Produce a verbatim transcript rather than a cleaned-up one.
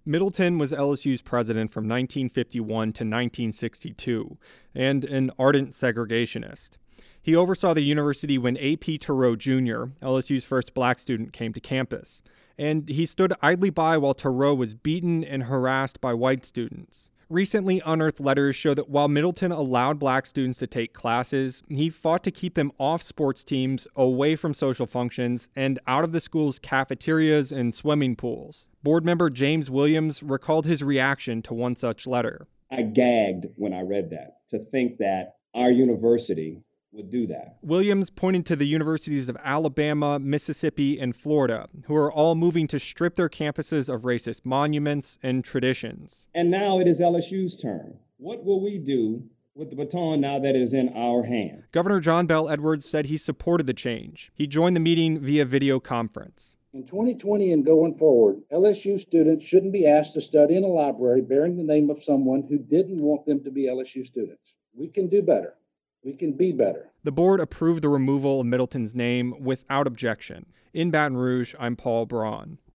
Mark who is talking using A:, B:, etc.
A: Middleton was L S U's president from nineteen fifty-one to nineteen sixty-two, and an ardent segregationist. He oversaw the university when A P Tureaud Junior, L S U's first black student, came to campus, and he stood idly by while Tureaud was beaten and harassed by white students. Recently unearthed letters show that while Middleton allowed black students to take classes, he fought to keep them off sports teams, away from social functions, and out of the school's cafeterias and swimming pools. Board member James Williams recalled his reaction to one such letter.
B: I gagged when I read that, to think that our university would do that.
A: Williams pointed to the universities of Alabama, Mississippi, and Florida, who are all moving to strip their campuses of racist monuments and traditions.
B: And now it is L S U's turn. What will we do with the baton now that it is in our hand?
A: Governor John Bel Edwards said he supported the change. He joined the meeting via video conference.
C: In twenty twenty and going forward, L S U students shouldn't be asked to study in a library bearing the name of someone who didn't want them to be L S U students. We can do better. We can be better.
A: The board approved the removal of Middleton's name without objection. In Baton Rouge, I'm Paul Braun.